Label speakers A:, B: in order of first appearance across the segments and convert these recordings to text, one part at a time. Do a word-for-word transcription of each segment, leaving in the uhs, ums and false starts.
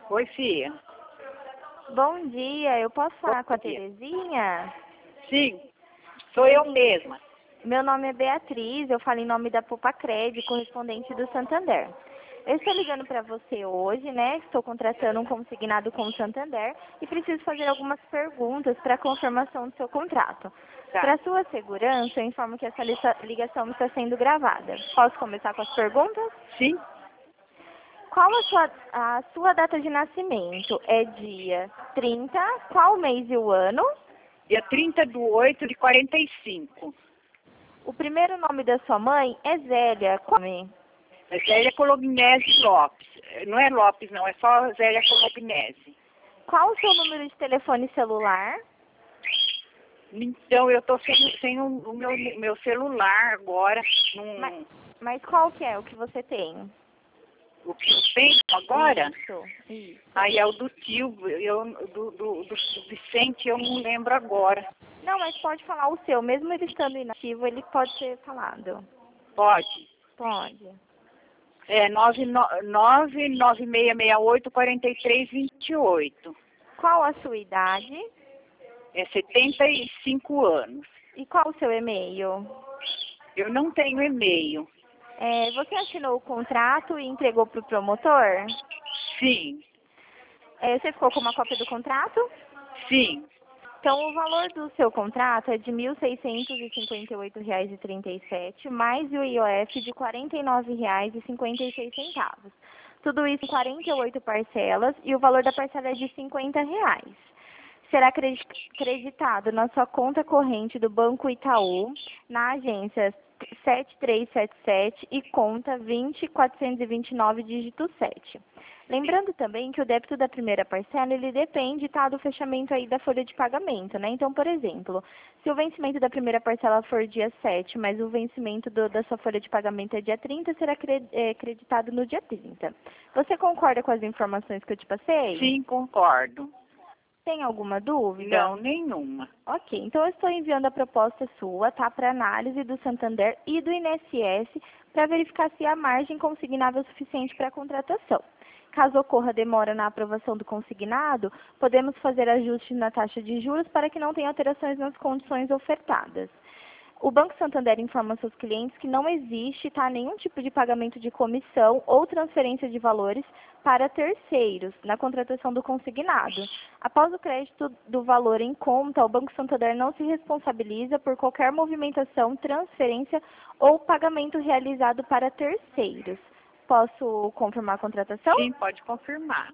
A: Oi, filha.
B: Bom dia, eu posso falar
A: Bom
B: com a
A: dia.
B: Terezinha?
A: Sim, sou eu mesma.
B: Meu nome é Beatriz, eu falo em nome da Pupacred, correspondente do Santander. Eu estou ligando para você hoje, né? Estou contratando um consignado com o Santander e preciso fazer algumas perguntas para confirmação do seu contrato.
A: Tá.
B: Para sua segurança, eu informo que essa lista- ligação está sendo gravada. Posso começar com as perguntas?
A: Sim,
B: Qual a sua, a sua data de nascimento? É dia trinta, qual mês e o ano?
A: dia trinta de oito de quarenta e cinco.
B: O primeiro nome da sua mãe é Zélia. Qual nome?
A: É Zélia Colognese Lopes. Não é Lopes, não, é só Zélia Colognese.
B: Qual o seu número de telefone celular?
A: Então, eu estou sem, sem o, o meu, meu celular agora. Num,
B: Mas, mas qual que é o que você tem?
A: o que eu tenho agora,
B: Isso, isso.
A: aí é o do tio, eu, do, do, do Vicente, eu não lembro agora.
B: Não, mas pode falar o seu. Mesmo ele estando inativo, ele pode ser falado.
A: Pode.
B: Pode.
A: É nove nove nove seis seis oito quatro três dois oito.
B: Qual a sua idade?
A: É setenta e cinco anos.
B: E qual o seu e-mail?
A: Eu não tenho e-mail.
B: É, você assinou o contrato e entregou para o promotor?
A: Sim,
B: É, você ficou com uma cópia do contrato?
A: sim.
B: Então, o valor do seu contrato é de mil seiscentos e cinquenta e oito reais e trinta e sete centavos, mais o I O F de quarenta e nove reais e cinquenta e seis centavos. Tudo isso em quarenta e oito parcelas e o valor da parcela é de cinquenta reais. Será credi- creditado na sua conta corrente do Banco Itaú, na agência sete três sete sete e conta vinte quatrocentos e vinte e nove, dígito sete. Lembrando também que o débito da primeira parcela, ele depende, tá, do fechamento aí da folha de pagamento, né? Então, por exemplo, se o vencimento da primeira parcela for dia sete, mas o vencimento do- da sua folha de pagamento é dia trinta, será cre- é, creditado no dia trinta. Você concorda com as informações que eu te passei?
A: Sim, concordo.
B: Tem alguma dúvida?
A: Não, nenhuma.
B: Ok, então eu estou enviando a proposta sua, tá, para análise do Santander e do I N S S para verificar se há margem consignável suficiente para a contratação. Caso ocorra demora na aprovação do consignado, podemos fazer ajustes na taxa de juros para que não tenha alterações nas condições ofertadas. O Banco Santander informa seus clientes que não existe, tá, nenhum tipo de pagamento de comissão ou transferência de valores para terceiros na contratação do consignado. Após o crédito do valor em conta, o Banco Santander não se responsabiliza por qualquer movimentação, transferência ou pagamento realizado para terceiros. Posso confirmar a contratação?
A: Sim, pode confirmar.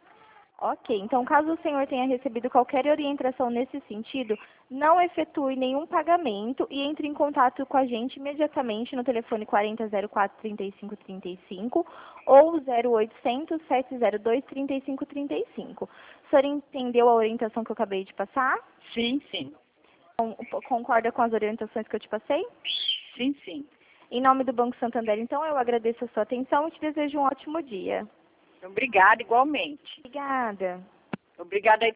B: Ok, então caso o senhor tenha recebido qualquer orientação nesse sentido, não efetue nenhum pagamento e entre em contato com a gente imediatamente no telefone quarenta zero quatro trinta e cinco trinta e cinco ou zero oitocentos sete zero dois trinta e cinco trinta e cinco. O senhor entendeu a orientação que eu acabei de passar?
A: Sim, sim.
B: Con- Concorda com as orientações que eu te passei?
A: Sim, sim.
B: Em nome do Banco Santander, então, eu agradeço a sua atenção e te desejo um ótimo dia.
A: Obrigada, igualmente.
B: Obrigada.
A: Obrigada aí